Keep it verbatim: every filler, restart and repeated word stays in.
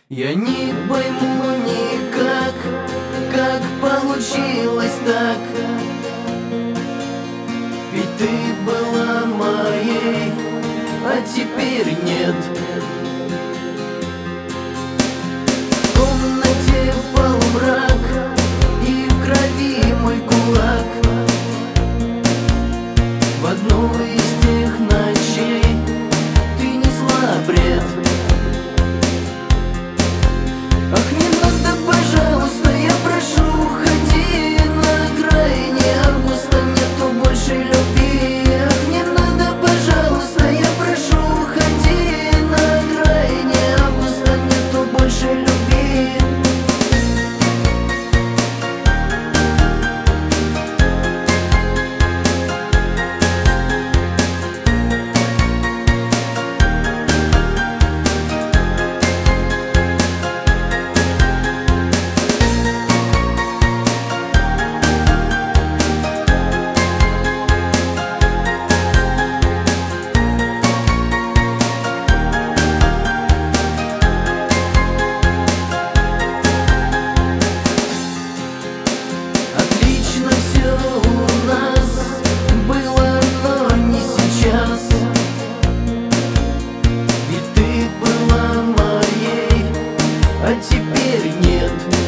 Я не пойму никак, как получилось так. Ведь ты была моей, а теперь нет. В комнате полумрак, и в крови мой кулак. В одну из тех ночей ты несла бред. Ах, не надо, пожалуйста, я прошу, уходи. На окраине августа нету больше любви. Ах, не надо, пожалуйста, я прошу, уходи. На окраине августа нету больше любви. Все у нас было, но не сейчас. Ведь ты была моей, а теперь нет.